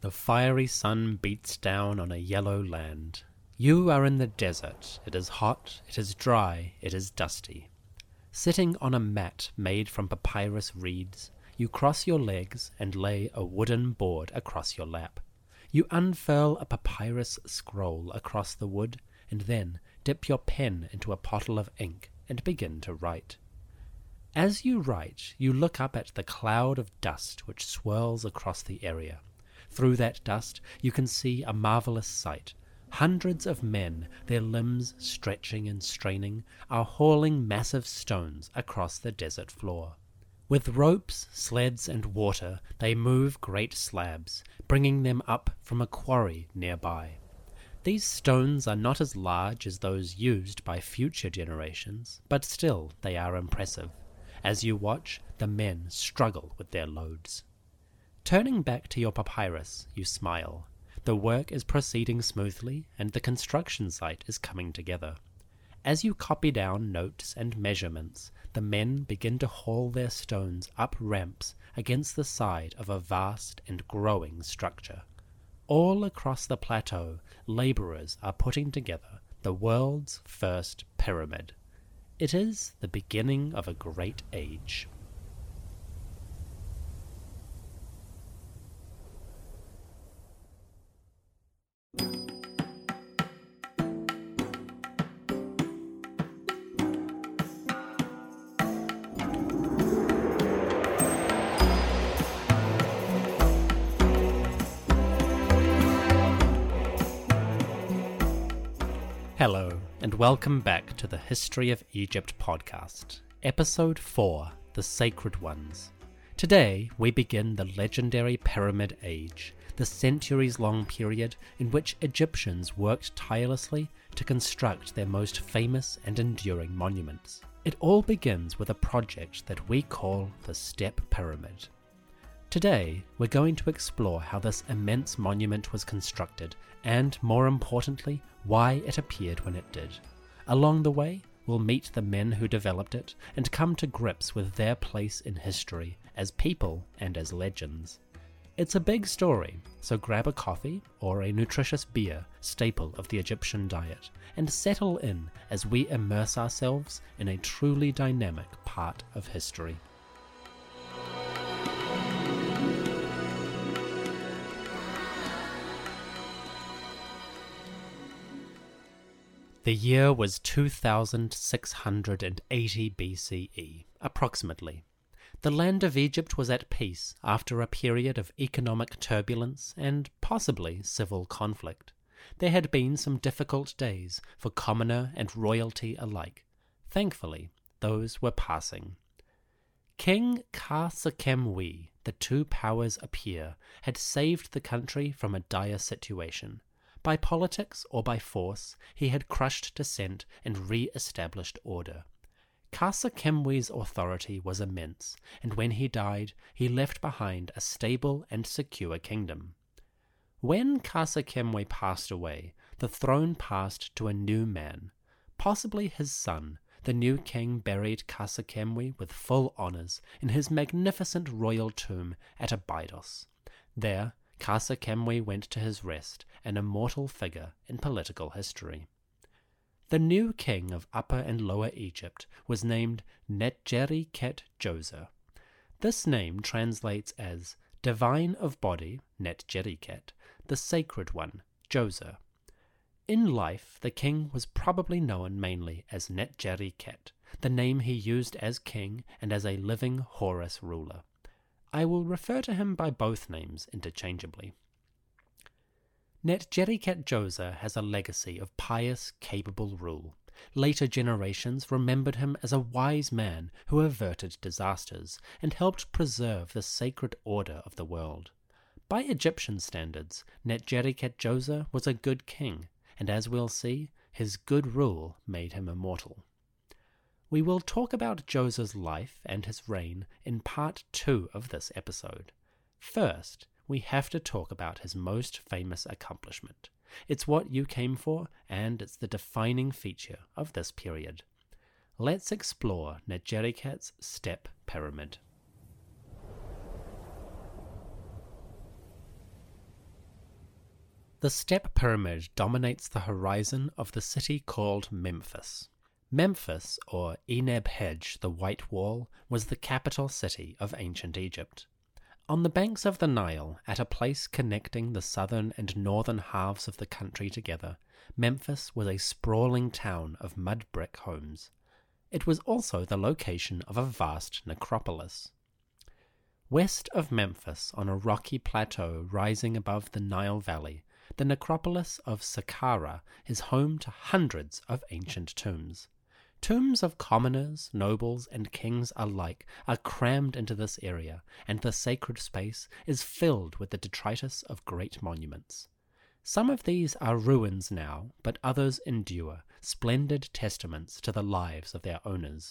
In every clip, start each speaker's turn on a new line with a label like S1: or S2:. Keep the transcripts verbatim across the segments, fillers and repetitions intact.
S1: The fiery sun beats down on a yellow land. You are in the desert. It is hot, it is dry, it is dusty. Sitting on a mat made from papyrus reeds, you cross your legs and lay a wooden board across your lap. You unfurl a papyrus scroll across the wood, and then dip your pen into a pottle of ink and begin to write. As you write, you look up at the cloud of dust which swirls across the area. Through that dust, you can see a marvelous sight. Hundreds of men, their limbs stretching and straining, are hauling massive stones across the desert floor. With ropes, sleds, and water, they move great slabs, bringing them up from a quarry nearby. These stones are not as large as those used by future generations, but still they are impressive. As you watch, the men struggle with their loads. Turning back to your papyrus, you smile. The work is proceeding smoothly, and the construction site is coming together. As you copy down notes and measurements, the men begin to haul their stones up ramps against the side of a vast and growing structure. All across the plateau, laborers are putting together the world's first pyramid. It is the beginning of a great age. Hello, and welcome back to the History of Egypt podcast, Episode four, The Sacred Ones. Today, we begin the legendary Pyramid Age, the centuries-long period in which Egyptians worked tirelessly to construct their most famous and enduring monuments. It all begins with a project that we call the Step Pyramid. Today, we're going to explore how this immense monument was constructed and, more importantly, why it appeared when it did. Along the way, we'll meet the men who developed it and come to grips with their place in history as people and as legends. It's a big story, so grab a coffee or a nutritious beer, staple of the Egyptian diet, and settle in as we immerse ourselves in a truly dynamic part of history. The year was two thousand six hundred eighty B C E, approximately. The land of Egypt was at peace after a period of economic turbulence and possibly civil conflict. There had been some difficult days for commoner and royalty alike. Thankfully, those were passing. King Khâsekhemoui, the two powers appear, had saved the country from a dire situation. By politics or by force, he had crushed dissent and re-established order. Khâsekhemouy's authority was immense, and when he died, he left behind a stable and secure kingdom. When Khâsekhemoui passed away, the throne passed to a new man, possibly his son. The new king buried Khâsekhemoui with full honors in his magnificent royal tomb at Abydos. There, Khâsekhemoui went to his rest, an immortal figure in political history. The new king of Upper and Lower Egypt was named Netjeri-Qet-Djoser. This name translates as Divine of Body, Netjeri-Qet, the Sacred One, Djoser. In life, the king was probably known mainly as Netjeri-Qet, the name he used as king and as a living Horus ruler. I will refer to him by both names interchangeably. Netjeri-Qet-Djoser has a legacy of pious, capable rule. Later generations remembered him as a wise man who averted disasters and helped preserve the sacred order of the world. By Egyptian standards, Netjeri-Qet-Djoser was a good king, and as we'll see, his good rule made him immortal. We will talk about Djoser's life and his reign in part two of this episode. First, we have to talk about his most famous accomplishment. It's what you came for, and it's the defining feature of this period. Let's explore Netjeri-Qet's Step Pyramid. The step pyramid dominates the horizon of the city called Memphis. Memphis, or Eneb-Hej, the White Wall, was the capital city of ancient Egypt. On the banks of the Nile, at a place connecting the southern and northern halves of the country together, Memphis was a sprawling town of mud brick homes. It was also the location of a vast necropolis. West of Memphis, on a rocky plateau rising above the Nile Valley, the necropolis of Saqqara is home to hundreds of ancient tombs. Tombs of commoners, nobles, and kings alike are crammed into this area, and the sacred space is filled with the detritus of great monuments. Some of these are ruins now, but others endure, splendid testaments to the lives of their owners.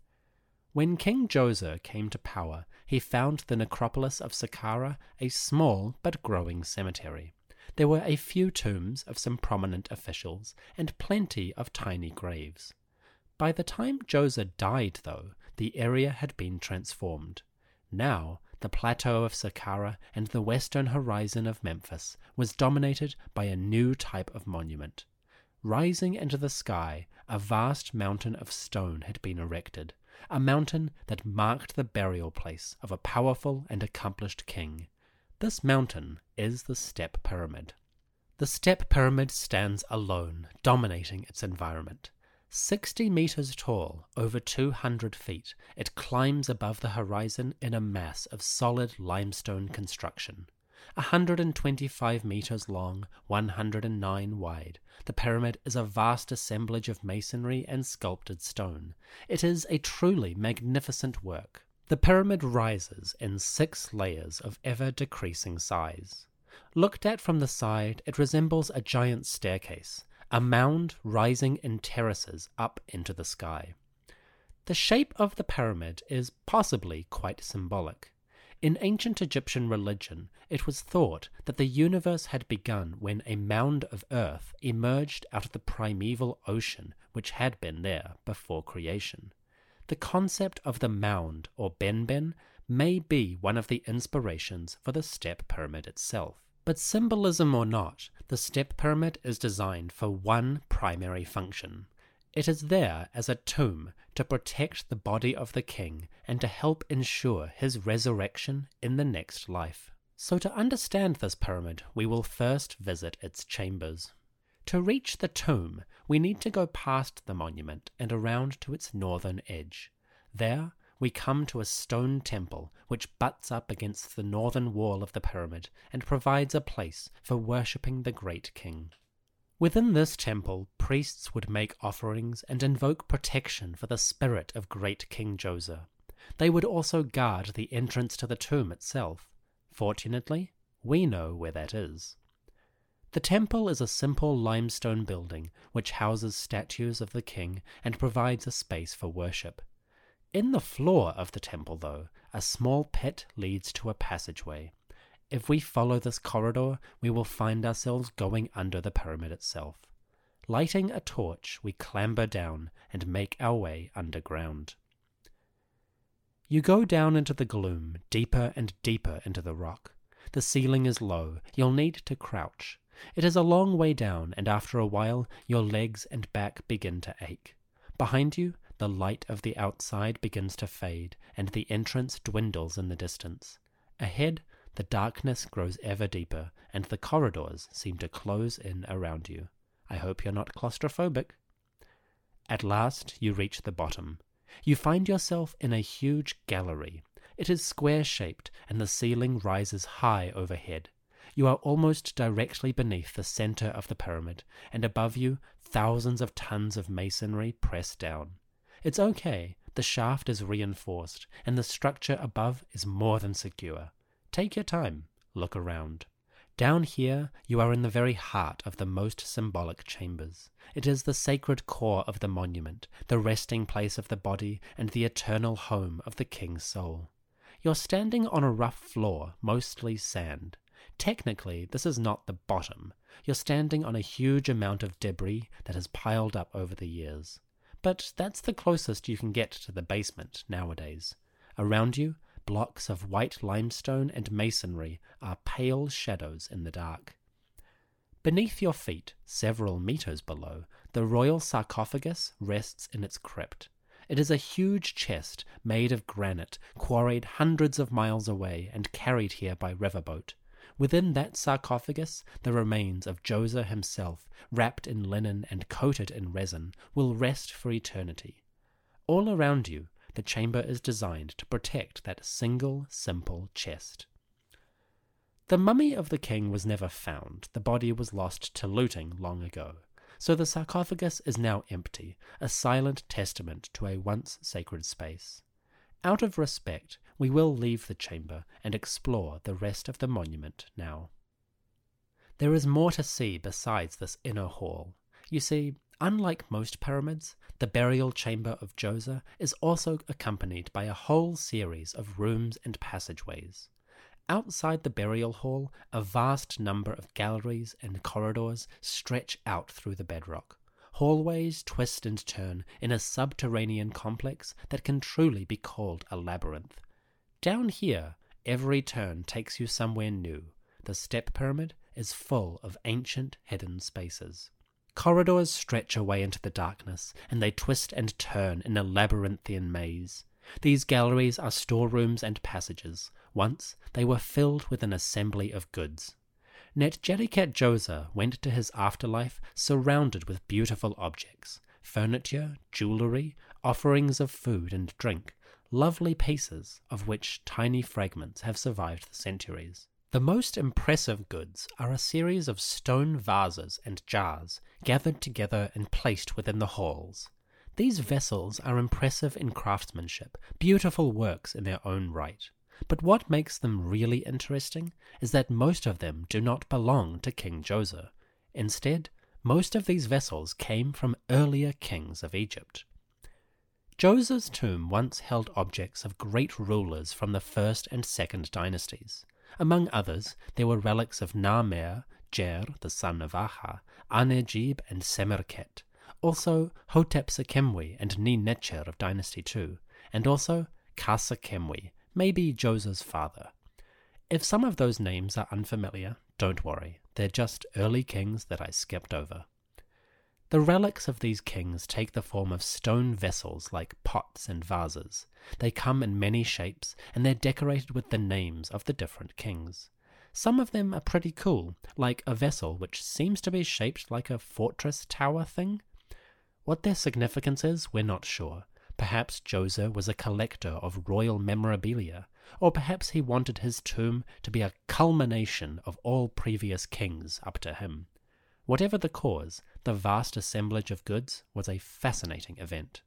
S1: When King Djoser came to power, he found the necropolis of Saqqara a small but growing cemetery. There were a few tombs of some prominent officials, and plenty of tiny graves. By the time Djoser died, though, the area had been transformed. Now, the plateau of Saqqara and the western horizon of Memphis was dominated by a new type of monument. Rising into the sky, a vast mountain of stone had been erected, a mountain that marked the burial place of a powerful and accomplished king. This mountain is the Step Pyramid. The Step Pyramid stands alone, dominating its environment. Sixty meters tall, over two hundred feet, it climbs above the horizon in a mass of solid limestone construction. one hundred twenty-five meters long, one hundred nine wide, the pyramid is a vast assemblage of masonry and sculpted stone. It is a truly magnificent work. The pyramid rises in six layers of ever-decreasing size. Looked at from the side, it resembles a giant staircase, a mound rising in terraces up into the sky. The shape of the pyramid is possibly quite symbolic. In ancient Egyptian religion, it was thought that the universe had begun when a mound of earth emerged out of the primeval ocean which had been there before creation. The concept of the mound, or benben, may be one of the inspirations for the step pyramid itself. But symbolism or not, the step pyramid is designed for one primary function. It is there as a tomb to protect the body of the king and to help ensure his resurrection in the next life. So to understand this pyramid, we will first visit its chambers. To reach the tomb, we need to go past the monument and around to its northern edge. There, we come to a stone temple which butts up against the northern wall of the pyramid and provides a place for worshipping the great king. Within this temple, priests would make offerings and invoke protection for the spirit of great King Djoser. They would also guard the entrance to the tomb itself. Fortunately, we know where that is. The temple is a simple limestone building which houses statues of the king and provides a space for worship. In the floor of the temple, though, a small pit leads to a passageway. If we follow this corridor, we will find ourselves going under the pyramid itself. Lighting a torch, we clamber down and make our way underground. You go down into the gloom, deeper and deeper into the rock. The ceiling is low, you'll need to crouch. It is a long way down, and after a while, your legs and back begin to ache. Behind you, the light of the outside begins to fade, and the entrance dwindles in the distance. Ahead, the darkness grows ever deeper, and the corridors seem to close in around you. I hope you're not claustrophobic. At last, you reach the bottom. You find yourself in a huge gallery. It is square-shaped, and the ceiling rises high overhead. You are almost directly beneath the center of the pyramid, and above you, thousands of tons of masonry press down. It's okay, the shaft is reinforced, and the structure above is more than secure. Take your time, look around. Down here, you are in the very heart of the most symbolic chambers. It is the sacred core of the monument, the resting place of the body, and the eternal home of the king's soul. You're standing on a rough floor, mostly sand. Technically, this is not the bottom. You're standing on a huge amount of debris that has piled up over the years. But that's the closest you can get to the basement nowadays. Around you, blocks of white limestone and masonry are pale shadows in the dark. Beneath your feet, several meters below, the royal sarcophagus rests in its crypt. It is a huge chest made of granite, quarried hundreds of miles away and carried here by riverboat. Within that sarcophagus, the remains of Djoser himself, wrapped in linen and coated in resin, will rest for eternity. All around you, the chamber is designed to protect that single, simple chest. The mummy of the king was never found. The body was lost to looting long ago. So the sarcophagus is now empty, a silent testament to a once sacred space. Out of respect, we will leave the chamber and explore the rest of the monument now. There is more to see besides this inner hall. You see, unlike most pyramids, the burial chamber of Djoser is also accompanied by a whole series of rooms and passageways. Outside the burial hall, a vast number of galleries and corridors stretch out through the bedrock. Hallways twist and turn in a subterranean complex that can truly be called a labyrinth. Down here, every turn takes you somewhere new. The step pyramid is full of ancient hidden spaces. Corridors stretch away into the darkness, and they twist and turn in a labyrinthian maze. These galleries are storerooms and passages. Once they were filled with an assembly of goods. Netjeriket Djoser went to his afterlife surrounded with beautiful objects, furniture, jewellery, offerings of food and drink, lovely pieces of which tiny fragments have survived the centuries. The most impressive goods are a series of stone vases and jars gathered together and placed within the halls. These vessels are impressive in craftsmanship, beautiful works in their own right. But what makes them really interesting is that most of them do not belong to King Djoser. Instead, most of these vessels came from earlier kings of Egypt. Djoser's tomb once held objects of great rulers from the first and second dynasties. Among others, there were relics of Narmer, Jer, the son of Aha, Anejib, and Semerket. Also Hotep Sekemwi and Ni-Necher of Dynasty two, and also Khasa Kemwi, maybe Djoser's father. If some of those names are unfamiliar, don't worry, they're just early kings that I skipped over. The relics of these kings take the form of stone vessels like pots and vases. They come in many shapes, and they're decorated with the names of the different kings. Some of them are pretty cool, like a vessel which seems to be shaped like a fortress tower thing. What their significance is, we're not sure. Perhaps Djoser was a collector of royal memorabilia, or perhaps he wanted his tomb to be a culmination of all previous kings up to him. Whatever the cause, the vast assemblage of goods was a fascinating event.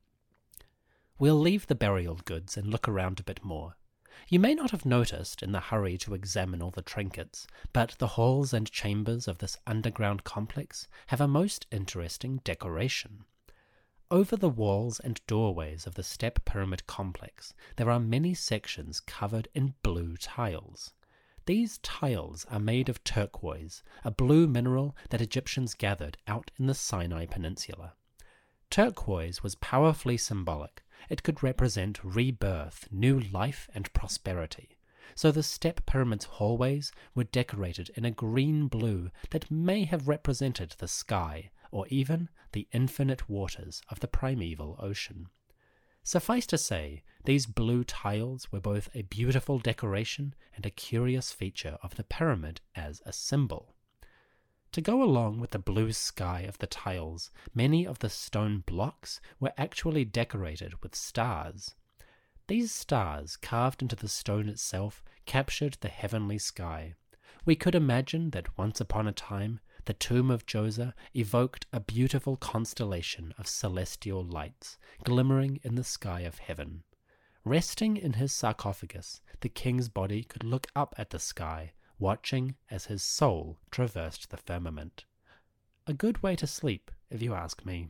S1: We'll leave the burial goods and look around a bit more. You may not have noticed in the hurry to examine all the trinkets, but the halls and chambers of this underground complex have a most interesting decoration. Over the walls and doorways of the step pyramid complex, there are many sections covered in blue tiles. These tiles are made of turquoise, a blue mineral that Egyptians gathered out in the Sinai Peninsula. Turquoise was powerfully symbolic. It could represent rebirth, new life, and prosperity. So the step pyramid's hallways were decorated in a green-blue that may have represented the sky, or even the infinite waters of the primeval ocean. Suffice to say, these blue tiles were both a beautiful decoration and a curious feature of the pyramid as a symbol. To go along with the blue sky of the tiles, many of the stone blocks were actually decorated with stars. These stars, carved into the stone itself, captured the heavenly sky. We could imagine that once upon a time, the tomb of Djoser evoked a beautiful constellation of celestial lights, glimmering in the sky of heaven. Resting in his sarcophagus, the king's body could look up at the sky, watching as his soul traversed the firmament. A good way to sleep, if you ask me.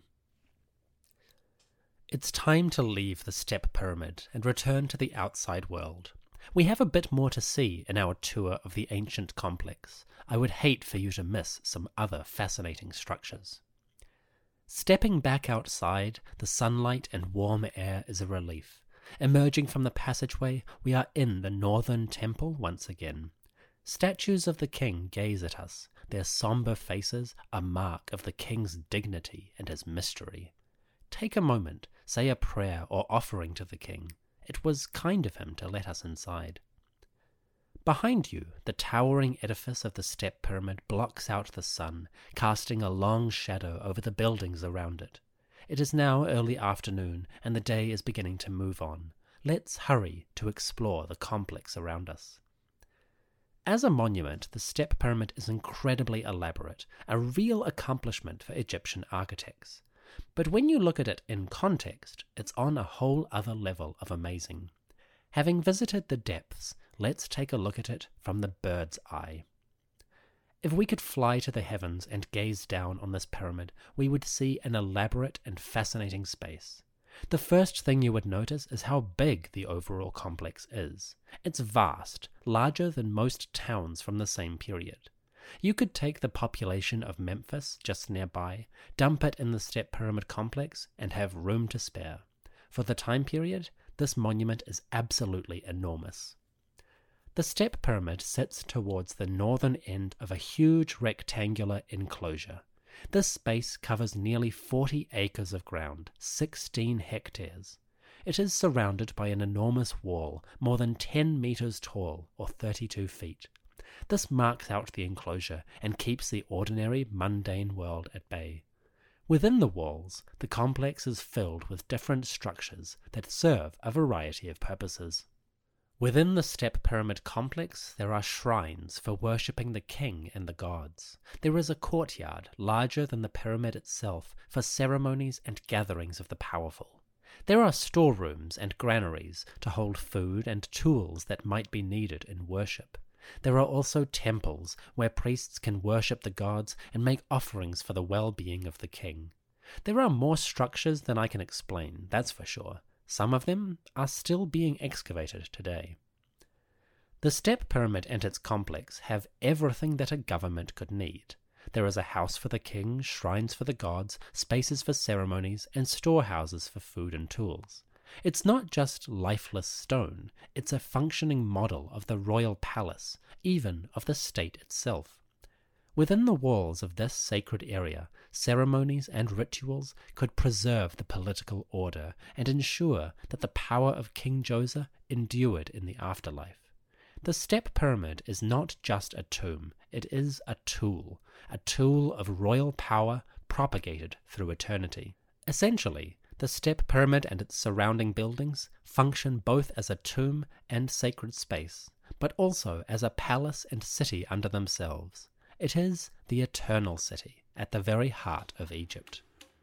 S1: It's time to leave the step pyramid and return to the outside world. We have a bit more to see in our tour of the ancient complex. I would hate for you to miss some other fascinating structures. Stepping back outside, the sunlight and warm air is a relief. Emerging from the passageway, we are in the northern temple once again. Statues of the king gaze at us, their somber faces a mark of the king's dignity and his mystery. Take a moment, say a prayer or offering to the king. It was kind of him to let us inside. Behind you, the towering edifice of the step pyramid blocks out the sun, casting a long shadow over the buildings around it. It is now early afternoon, and the day is beginning to move on. Let's hurry to explore the complex around us. As a monument, the step pyramid is incredibly elaborate, a real accomplishment for Egyptian architects. But when you look at it in context, it's on a whole other level of amazing. Having visited the depths, let's take a look at it from the bird's eye. If we could fly to the heavens and gaze down on this pyramid, we would see an elaborate and fascinating space. The first thing you would notice is how big the overall complex is. It's vast, larger than most towns from the same period. You could take the population of Memphis just nearby, dump it in the step pyramid complex, and have room to spare. For the time period, this monument is absolutely enormous. The step pyramid sits towards the northern end of a huge rectangular enclosure. This space covers nearly forty acres of ground, sixteen hectares. It is surrounded by an enormous wall, more than ten meters tall, or thirty-two feet. This marks out the enclosure and keeps the ordinary, mundane world at bay. Within the walls, the complex is filled with different structures that serve a variety of purposes. Within the step pyramid complex, there are shrines for worshipping the king and the gods. There is a courtyard larger than the pyramid itself for ceremonies and gatherings of the powerful. There are storerooms and granaries to hold food and tools that might be needed in worship. There are also temples where priests can worship the gods and make offerings for the well-being of the king. There are more structures than I can explain, that's for sure. Some of them are still being excavated today. The step pyramid and its complex have everything that a government could need. There is a house for the king, shrines for the gods, spaces for ceremonies, and storehouses for food and tools. It's not just lifeless stone, it's a functioning model of the royal palace, even of the state itself. Within the walls of this sacred area, ceremonies and rituals could preserve the political order and ensure that the power of King Djoser endured in the afterlife. The step pyramid is not just a tomb, it is a tool, a tool of royal power propagated through eternity. Essentially, the step pyramid and its surrounding buildings function both as a tomb and sacred space, but also as a palace and city unto themselves. It is the eternal city at the very heart of Egypt.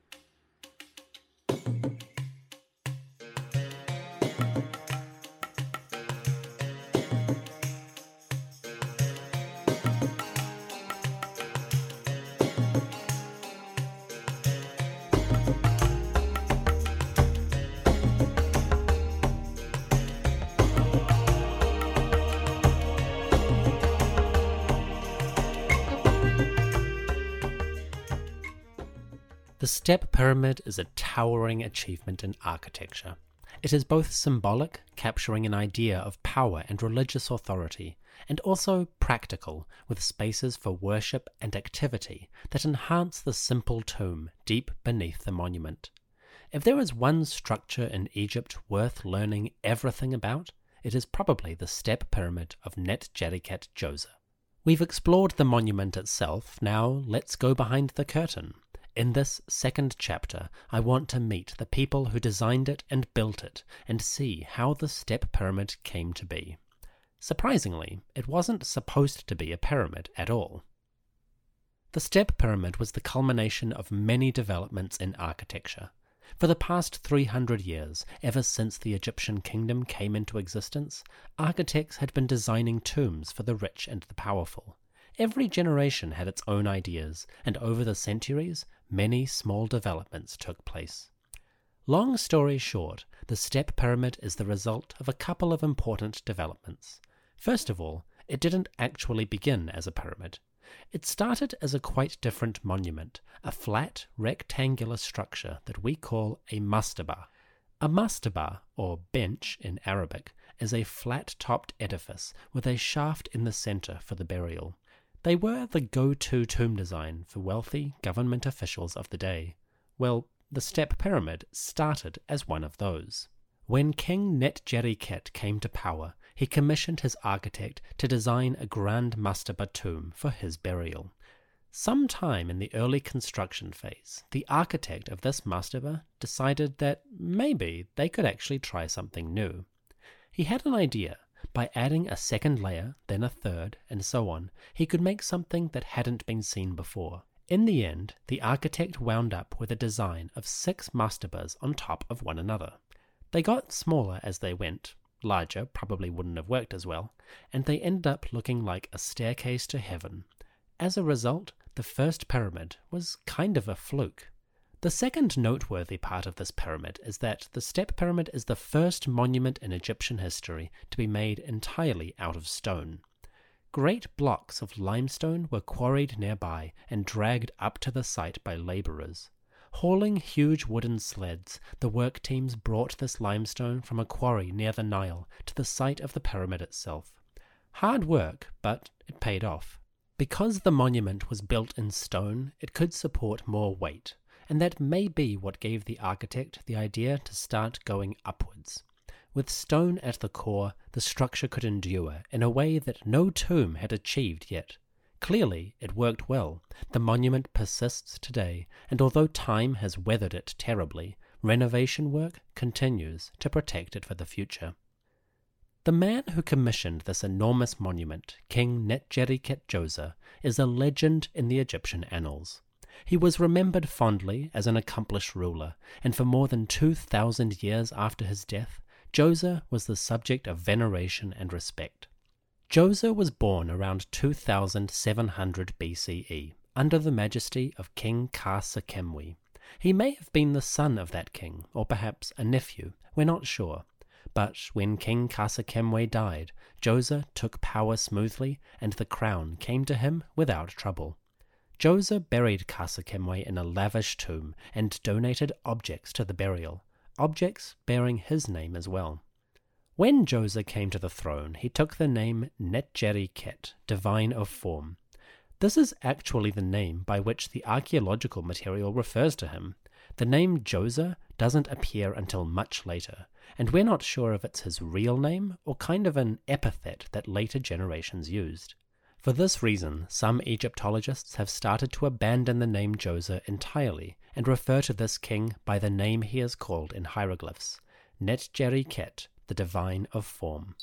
S1: The step pyramid is a towering achievement in architecture. It is both symbolic, capturing an idea of power and religious authority, and also practical, with spaces for worship and activity that enhance the simple tomb deep beneath the monument. If there is one structure in Egypt worth learning everything about, it is probably the step pyramid of Netjadiket Djoser. We've explored the monument itself, now let's go behind the curtain. In this second chapter, I want to meet the people who designed it and built it, and see how the step pyramid came to be. Surprisingly, it wasn't supposed to be a pyramid at all. The step pyramid was the culmination of many developments in architecture. For the past three hundred years, ever since the Egyptian kingdom came into existence, architects had been designing tombs for the rich and the powerful. Every generation had its own ideas, and over the centuries, many small developments took place. Long story short, the step pyramid is the result of a couple of important developments. First of all, it didn't actually begin as a pyramid. It started as a quite different monument, a flat, rectangular structure that we call a mastaba. A mastaba, or bench in Arabic, is a flat-topped edifice with a shaft in the center for the burial. They were the go-to tomb design for wealthy government officials of the day. Well, the Step Pyramid started as one of those. When King Net-Jeri-Khet came to power, he commissioned his architect to design a grand mastaba tomb for his burial. Sometime in the early construction phase, the architect of this mastaba decided that maybe they could actually try something new. He had an idea. By adding a second layer, then a third, and so on, he could make something that hadn't been seen before. In the end, the architect wound up with a design of six mastabas on top of one another. They got smaller as they went, larger probably wouldn't have worked as well, and they ended up looking like a staircase to heaven. As a result, the first pyramid was kind of a fluke. The second noteworthy part of this pyramid is that the Step Pyramid is the first monument in Egyptian history to be made entirely out of stone. Great blocks of limestone were quarried nearby and dragged up to the site by labourers. Hauling huge wooden sleds, the work teams brought this limestone from a quarry near the Nile to the site of the pyramid itself. Hard work, but it paid off. Because the monument was built in stone, it could support more weight, and that may be what gave the architect the idea to start going upwards. With stone at the core, the structure could endure in a way that no tomb had achieved yet. Clearly, it worked well. The monument persists today, and although time has weathered it terribly, renovation work continues to protect it for the future. The man who commissioned this enormous monument, King Net-Jeri-Khet-Djoser, is a legend in the Egyptian annals. He was remembered fondly as an accomplished ruler, and for more than two thousand years after his death, Djoser was the subject of veneration and respect. Djoser was born around two thousand seven hundred B C E, under the majesty of King Khar-Sekemwy. He may have been the son of that king, or perhaps a nephew, we're not sure. But when King Khar-Sekemwy died, Djoser took power smoothly, and the crown came to him without trouble. Djoser buried Khar-Sekemwy in a lavish tomb and donated objects to the burial, objects bearing his name as well. When Djoser came to the throne, he took the name Net-Jeri-Khet, Divine of Form. This is actually the name by which the archaeological material refers to him. The name Djoser doesn't appear until much later, and we're not sure if it's his real name or kind of an epithet that later generations used. For this reason, some Egyptologists have started to abandon the name Djoser entirely and refer to this king by the name he is called in hieroglyphs, Net-Jeri-Khet, the Divine of Form.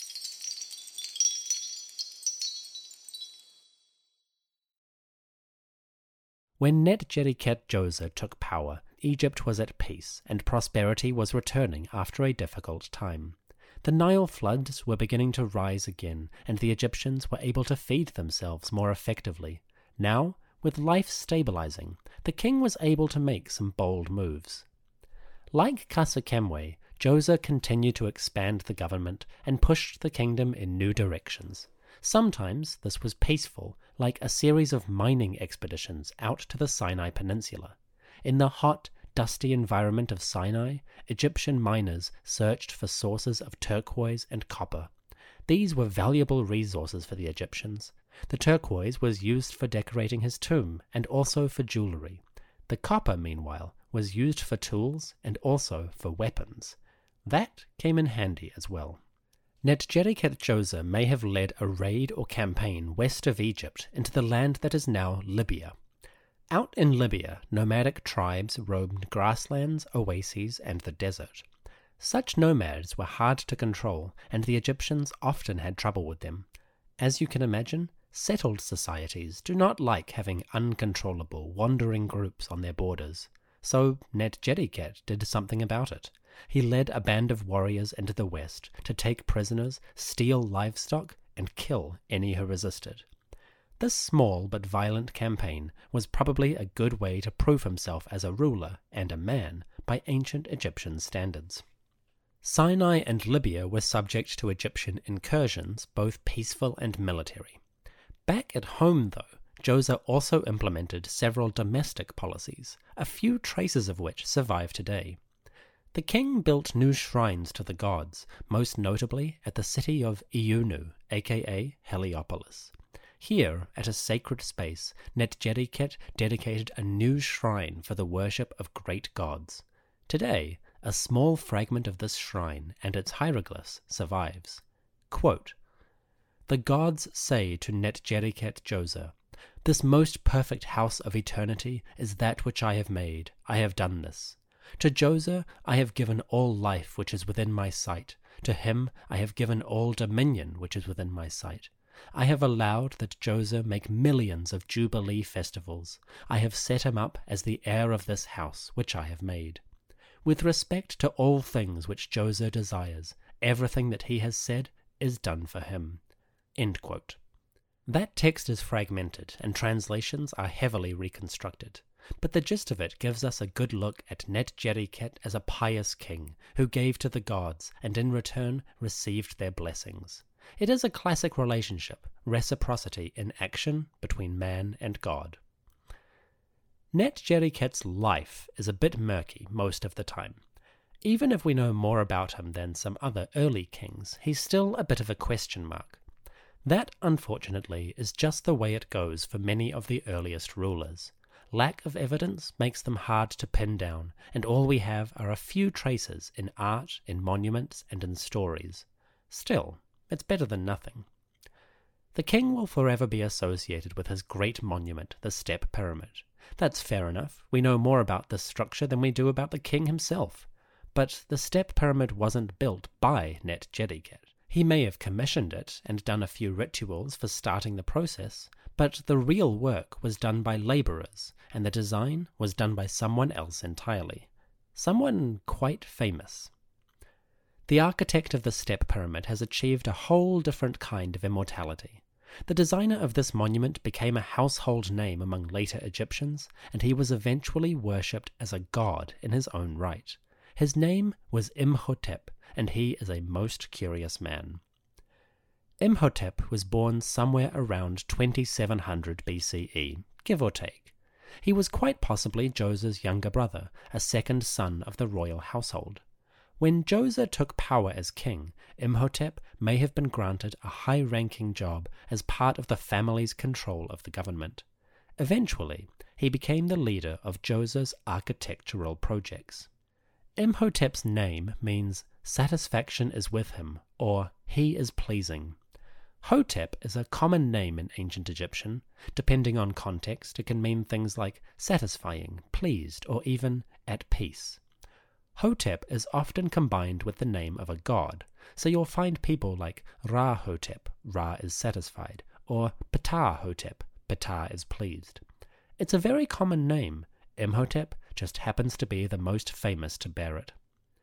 S1: When Net-Jeri-Khet-Djoser took power, Egypt was at peace and prosperity was returning after a difficult time. The Nile floods were beginning to rise again, and the Egyptians were able to feed themselves more effectively. Now, with life stabilizing, the king was able to make some bold moves. Like Khar-Sekemwy, Djoser continued to expand the government and pushed the kingdom in new directions. Sometimes this was peaceful, like a series of mining expeditions out to the Sinai Peninsula. In the hot, dusty environment of Sinai, Egyptian miners searched for sources of turquoise and copper. These were valuable resources for the Egyptians. The turquoise was used for decorating his tomb and also for jewelry. The copper, meanwhile, was used for tools and also for weapons. That came in handy as well. Net-Jeri-Khet-Djoser may have led a raid or campaign west of Egypt into the land that is now Libya. Out in Libya, nomadic tribes roamed grasslands, oases, and the desert. Such nomads were hard to control, and the Egyptians often had trouble with them. As you can imagine, settled societies do not like having uncontrollable, wandering groups on their borders. So Net-Jeri-Khet did something about it. He led a band of warriors into the west to take prisoners, steal livestock, and kill any who resisted. This small but violent campaign was probably a good way to prove himself as a ruler and a man by ancient Egyptian standards. Sinai and Libya were subject to Egyptian incursions, both peaceful and military. Back at home, though, Djoser also implemented several domestic policies, a few traces of which survive today. The king built new shrines to the gods, most notably at the city of Iunu, aka Heliopolis. Here, at a sacred space, Netjeriket dedicated a new shrine for the worship of great gods. Today, a small fragment of this shrine and its hieroglyphs survives. Quote, "The gods say to Netjeriket Djoser, 'This most perfect house of eternity is that which I have made. I have done this. To Djoser I have given all life which is within my sight. To him I have given all dominion which is within my sight. I have allowed that Djoser make millions of jubilee festivals. I have set him up as the heir of this house which I have made. With respect to all things which Djoser desires, everything that he has said is done for him." End quote. That text is fragmented, and translations are heavily reconstructed, but the gist of it gives us a good look at Netjeriket as a pious king who gave to the gods and in return received their blessings. It is a classic relationship, reciprocity in action between man and God. Netjeriket's life is a bit murky most of the time. Even if we know more about him than some other early kings, he's still a bit of a question mark. That, unfortunately, is just the way it goes for many of the earliest rulers. Lack of evidence makes them hard to pin down, and all we have are a few traces in art, in monuments, and in stories. Still, it's better than nothing. The king will forever be associated with his great monument, the Step Pyramid. That's fair enough. We know more about this structure than we do about the king himself. But the Step Pyramid wasn't built by Netjeriket. He may have commissioned it and done a few rituals for starting the process, but the real work was done by labourers, and the design was done by someone else entirely. Someone quite famous. The architect of the Step Pyramid has achieved a whole different kind of immortality. The designer of this monument became a household name among later Egyptians, and he was eventually worshipped as a god in his own right. His name was Imhotep, and he is a most curious man. Imhotep was born somewhere around twenty-seven hundred B C E, give or take. He was quite possibly Djoser's younger brother, a second son of the royal household. When Djoser took power as king, Imhotep may have been granted a high-ranking job as part of the family's control of the government. Eventually, he became the leader of Djoser's architectural projects. Imhotep's name means satisfaction is with him, or he is pleasing. Hotep is a common name in ancient Egyptian. Depending on context, it can mean things like satisfying, pleased, or even at peace. Hotep is often combined with the name of a god, so you'll find people like Ra-Hotep, Ra is satisfied, or Ptah-Hotep, Ptah is pleased. It's a very common name. Imhotep just happens to be the most famous to bear it.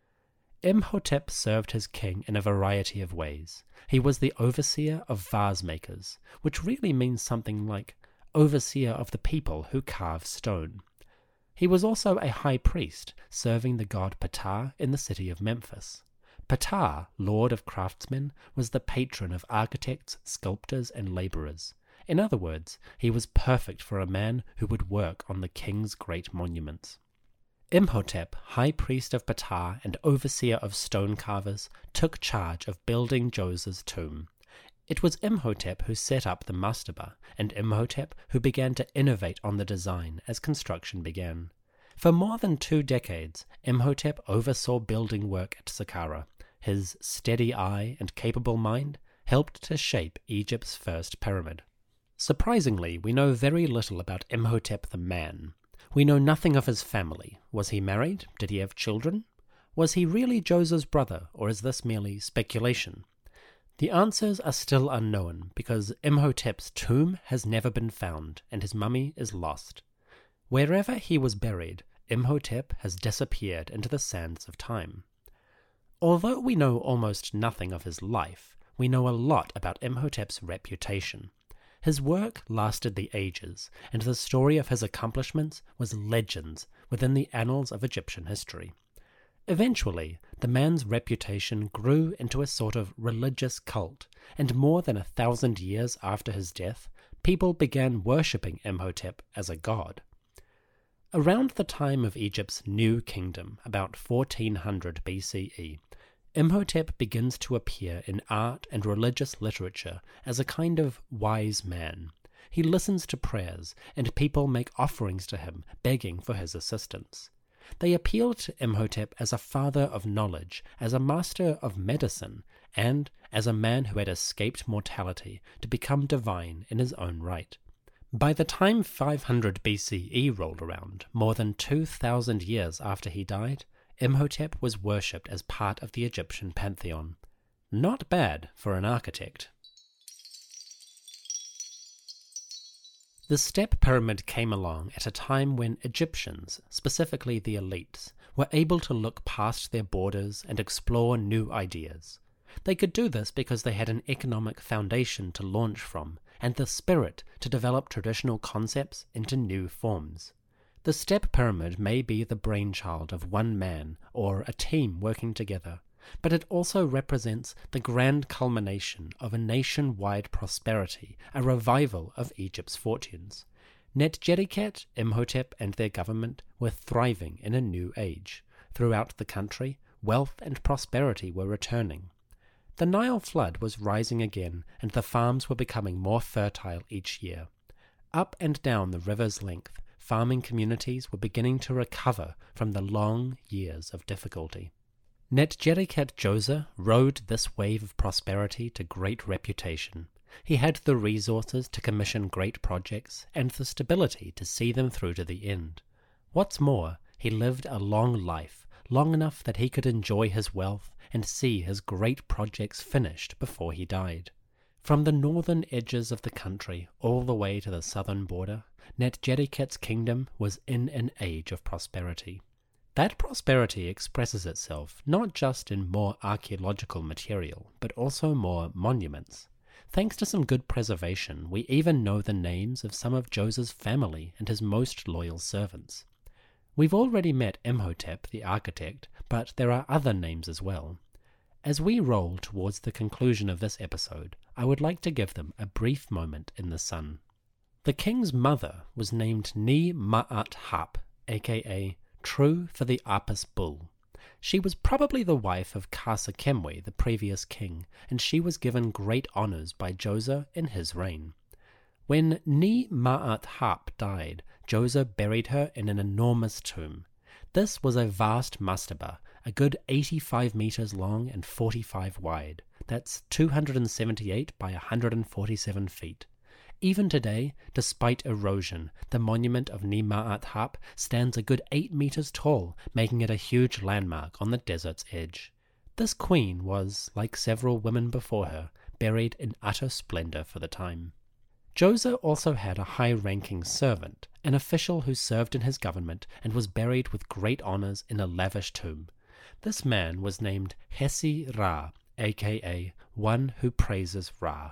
S1: Imhotep served his king in a variety of ways. He was the overseer of vase makers, which really means something like overseer of the people who carve stone. He was also a high priest, serving the god Ptah in the city of Memphis. Ptah, lord of craftsmen, was the patron of architects, sculptors, and labourers. In other words, he was perfect for a man who would work on the king's great monuments. Imhotep, high priest of Ptah and overseer of stone carvers, took charge of building Djoser's tomb. It was Imhotep who set up the mastaba, and Imhotep who began to innovate on the design as construction began. For more than two decades, Imhotep oversaw building work at Saqqara. His steady eye and capable mind helped to shape Egypt's first pyramid. Surprisingly, we know very little about Imhotep the man. We know nothing of his family. Was he married? Did he have children? Was he really Djoser's brother, or is this merely speculation? The answers are still unknown, because Imhotep's tomb has never been found, and his mummy is lost. Wherever he was buried, Imhotep has disappeared into the sands of time. Although we know almost nothing of his life, we know a lot about Imhotep's reputation. His work lasted the ages, and the story of his accomplishments was legends within the annals of Egyptian history. Eventually, the man's reputation grew into a sort of religious cult, and more than a thousand years after his death, people began worshipping Imhotep as a god. Around the time of Egypt's New Kingdom, about fourteen hundred B C E, Imhotep begins to appear in art and religious literature as a kind of wise man. He listens to prayers, and people make offerings to him, begging for his assistance. They appeal to Imhotep as a father of knowledge, as a master of medicine, and as a man who had escaped mortality to become divine in his own right. By the time five hundred B C E rolled around, more than two thousand years after he died, Imhotep was worshipped as part of the Egyptian pantheon. Not bad for an architect. The Step Pyramid came along at a time when Egyptians, specifically the elites, were able to look past their borders and explore new ideas. They could do this because they had an economic foundation to launch from, and the spirit to develop traditional concepts into new forms. The Step Pyramid may be the brainchild of one man or a team working together, but it also represents the grand culmination of a nationwide prosperity, a revival of Egypt's fortunes. Netjeriket, Imhotep, and their government were thriving in a new age. Throughout the country, wealth and prosperity were returning. The Nile flood was rising again, and the farms were becoming more fertile each year. Up and down the river's length, farming communities were beginning to recover from the long years of difficulty. Netjeriket Djoser rode this wave of prosperity to great reputation. He had the resources to commission great projects and the stability to see them through to the end. What's more, he lived a long life, long enough that he could enjoy his wealth and see his great projects finished before he died. From the northern edges of the country all the way to the southern border, Netjeriket's kingdom was in an age of prosperity. That prosperity expresses itself not just in more archaeological material, but also more monuments. Thanks to some good preservation, we even know the names of some of Djoser's family and his most loyal servants. We've already met Imhotep, the architect, but there are other names as well. As we roll towards the conclusion of this episode, I would like to give them a brief moment in the sun. The king's mother was named Ni-Ma'at-Hap, aka True for the Apis bull. She was probably the wife of Khasa-Kemwe, the previous king, and she was given great honors by Djoser in his reign. When Ni-Ma'at-Hap died, Djoser buried her in an enormous tomb. This was a vast mastaba, a good eighty-five meters long and forty-five wide. That's two hundred seventy-eight by one hundred forty-seven feet. Even today, despite erosion, the monument of Ni-Ma'at-Hap stands a good eight meters tall, making it a huge landmark on the desert's edge. This queen was, like several women before her, buried in utter splendor for the time. Djoser also had a high-ranking servant, an official who served in his government and was buried with great honors in a lavish tomb. This man was named Hesi-Ra, aka One Who Praises Ra.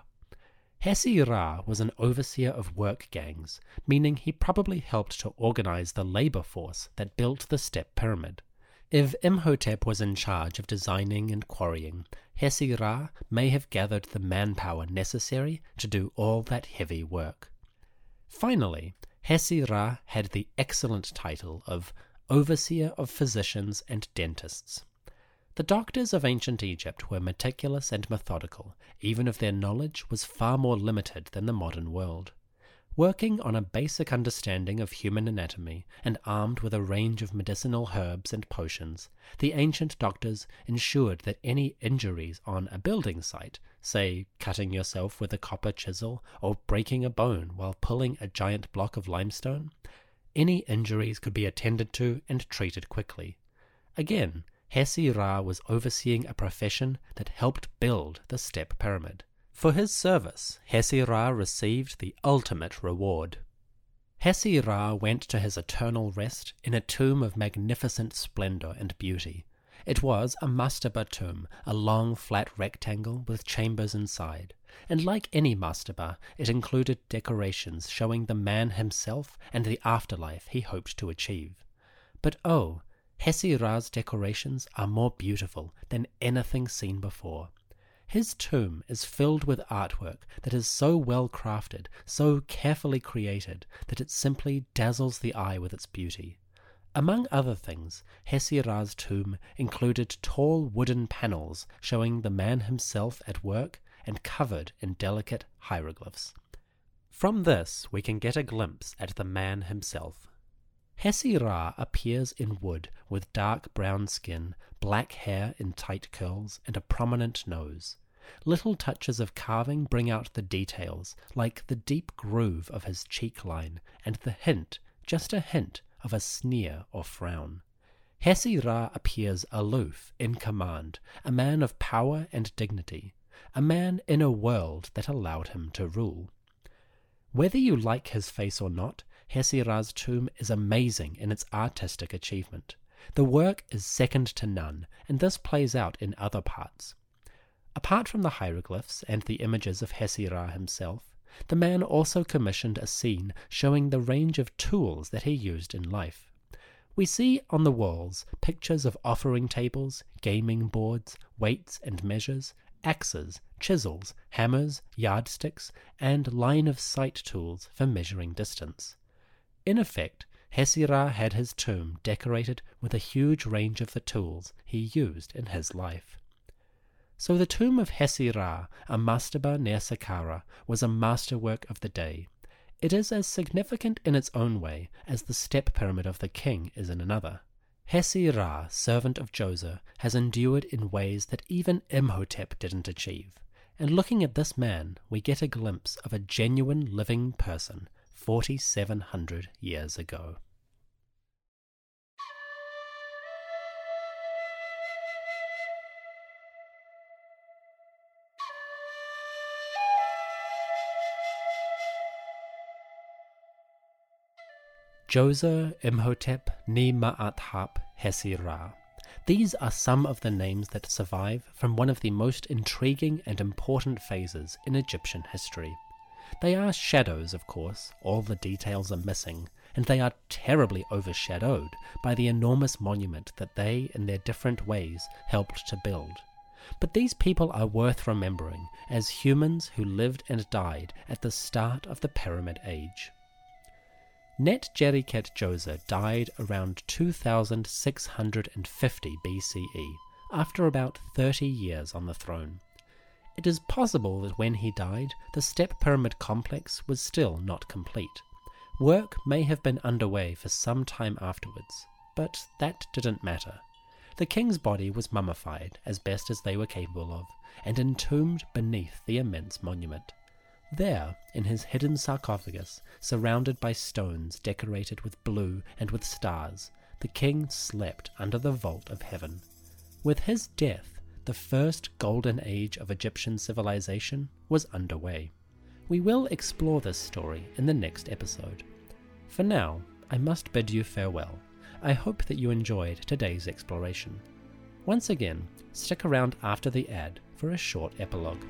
S1: Hesi-Ra was an overseer of work gangs, meaning he probably helped to organize the labor force that built the Step Pyramid. If Imhotep was in charge of designing and quarrying, Hesi-Ra may have gathered the manpower necessary to do all that heavy work. Finally, Hesi-Ra had the excellent title of Overseer of Physicians and Dentists. The doctors of ancient Egypt were meticulous and methodical, even if their knowledge was far more limited than the modern world. Working on a basic understanding of human anatomy and armed with a range of medicinal herbs and potions, the ancient doctors ensured that any injuries on a building site, say cutting yourself with a copper chisel or breaking a bone while pulling a giant block of limestone, any injuries could be attended to and treated quickly. Again, Hesi-Ra was overseeing a profession that helped build the Step Pyramid. For his service, Hesi-Ra received the ultimate reward. Hesi-Ra went to his eternal rest in a tomb of magnificent splendor and beauty. It was a mastaba tomb, a long flat rectangle with chambers inside, and like any mastaba, it included decorations showing the man himself and the afterlife he hoped to achieve. But oh, Hesi-Ra's decorations are more beautiful than anything seen before. His tomb is filled with artwork that is so well crafted, so carefully created, that it simply dazzles the eye with its beauty. Among other things, Hesi-Ra's tomb included tall wooden panels showing the man himself at work and covered in delicate hieroglyphs. From this, we can get a glimpse at the man himself. Hesi-Ra appears in wood with dark brown skin, black hair in tight curls, and a prominent nose. Little touches of carving bring out the details, like the deep groove of his cheek line and the hint, just a hint, of a sneer or frown. Hesi-Ra appears aloof, in command, a man of power and dignity, a man in a world that allowed him to rule. Whether you like his face or not, Hesi-Ra's tomb is amazing in its artistic achievement. The work is second to none, and this plays out in other parts. Apart from the hieroglyphs and the images of Hesi-Ra himself, the man also commissioned a scene showing the range of tools that he used in life. We see on the walls pictures of offering tables, gaming boards, weights and measures, axes, chisels, hammers, yardsticks, and line-of-sight tools for measuring distance. In effect, Hesi-Ra had his tomb decorated with a huge range of the tools he used in his life. So the tomb of Hesi-Ra, a mastaba near Saqqara, was a masterwork of the day. It is as significant in its own way as the step pyramid of the king is in another. Hesi-Ra, servant of Djoser, has endured in ways that even Imhotep didn't achieve. And looking at this man, we get a glimpse of a genuine living person forty-seven hundred years ago. Djoser, Imhotep, Ni-Ma'at-Hap, Hesi-Ra. These are some of the names that survive from one of the most intriguing and important phases in Egyptian history. They are shadows, of course, all the details are missing, and they are terribly overshadowed by the enormous monument that they, in their different ways, helped to build. But these people are worth remembering as humans who lived and died at the start of the Pyramid Age. Net-Jeri-Qet-Djoser died around two thousand six hundred fifty B C E, after about thirty years on the throne. It is possible that when he died, the step pyramid complex was still not complete. Work may have been underway for some time afterwards, but that didn't matter. The king's body was mummified as best as they were capable of, and entombed beneath the immense monument. There, in his hidden sarcophagus, surrounded by stones decorated with blue and with stars, the king slept under the vault of heaven. With his death, the first golden age of Egyptian civilization was underway. We will explore this story in the next episode. For now, I must bid you farewell. I hope that you enjoyed today's exploration. Once again, stick around after the ad for a short epilogue.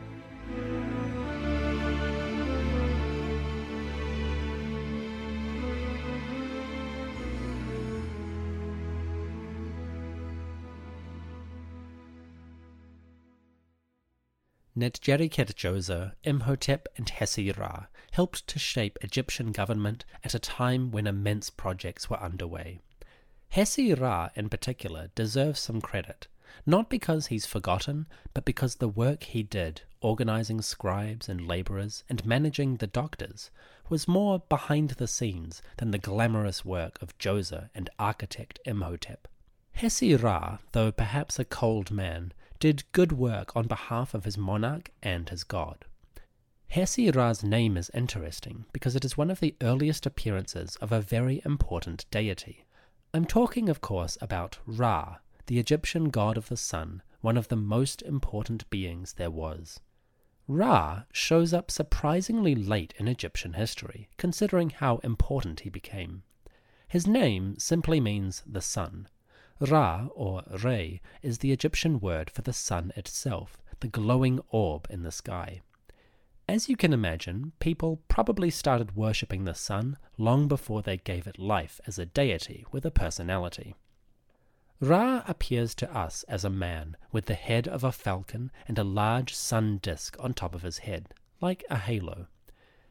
S1: Net-Jeri-Qet-Djoser, Imhotep, and Hesi-Ra helped to shape Egyptian government at a time when immense projects were underway. Hesi-Ra, in particular, deserves some credit, not because he's forgotten, but because the work he did, organizing scribes and laborers and managing the doctors, was more behind the scenes than the glamorous work of Djoser and architect Imhotep. Hesi-Ra, though perhaps a cold man, did good work on behalf of his monarch and his god. Hesi-Ra's name is interesting because it is one of the earliest appearances of a very important deity. I'm talking, of course, about Ra, the Egyptian god of the sun, one of the most important beings there was. Ra shows up surprisingly late in Egyptian history, considering how important he became. His name simply means the sun. Ra, or Re, is the Egyptian word for the sun itself, the glowing orb in the sky. As you can imagine, people probably started worshipping the sun long before they gave it life as a deity with a personality. Ra appears to us as a man with the head of a falcon and a large sun disk on top of his head, like a halo.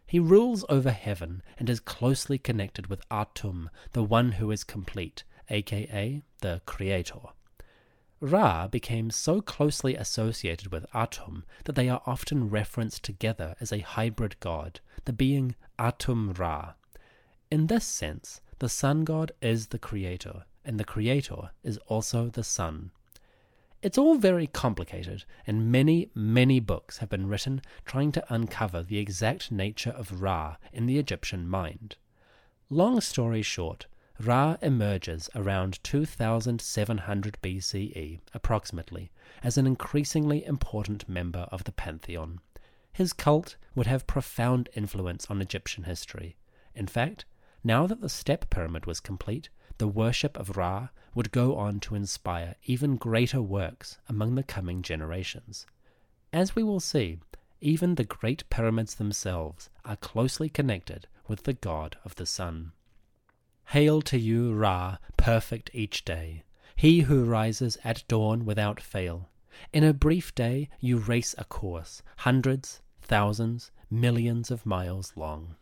S1: He rules over heaven and is closely connected with Atum, the one who is complete, aka the Creator. Ra became so closely associated with Atum that they are often referenced together as a hybrid god, the being Atum Ra. In this sense, the sun god is the creator, and the creator is also the sun. It's all very complicated, and many, many books have been written trying to uncover the exact nature of Ra in the Egyptian mind. Long story short, Ra emerges around two thousand seven hundred B C E, approximately, as an increasingly important member of the pantheon. His cult would have profound influence on Egyptian history. In fact, now that the step pyramid was complete, the worship of Ra would go on to inspire even greater works among the coming generations. As we will see, even the Great Pyramids themselves are closely connected with the god of the sun. Hail to you, Ra, perfect each day, he who rises at dawn without fail. In a brief day you race a course, hundreds, thousands, millions of miles long.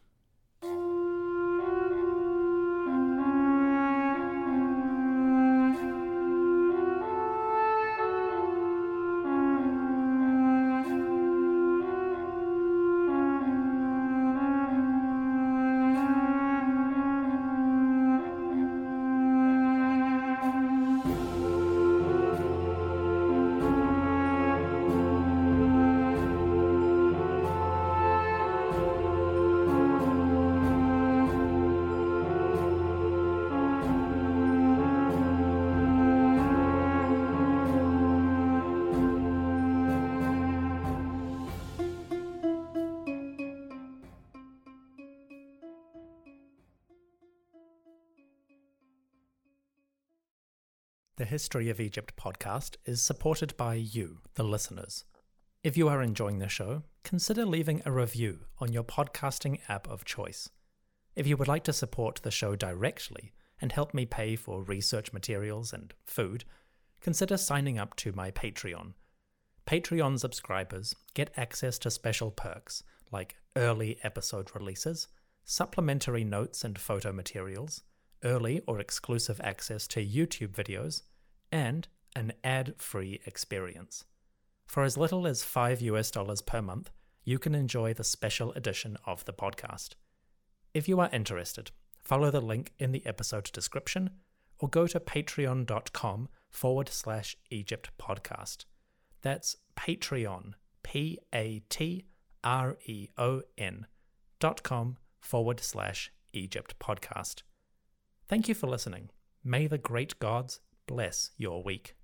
S2: The History of Egypt podcast is supported by you, the listeners. If you are enjoying the show, consider leaving a review on your podcasting app of choice. If you would like to support the show directly and help me pay for research materials and food, consider signing up to my Patreon. Patreon subscribers get access to special perks like early episode releases, supplementary notes and photo materials, early or exclusive access to YouTube videos, and an ad-free experience. For as little as five US dollars per month, you can enjoy the special edition of the podcast. If you are interested, follow the link in the episode description or go to patreon.com forward slash Egypt podcast. That's Patreon, P-A-T-R-E-O-N dot com forward slash Egypt podcast. Thank you for listening. May the great gods bless your week.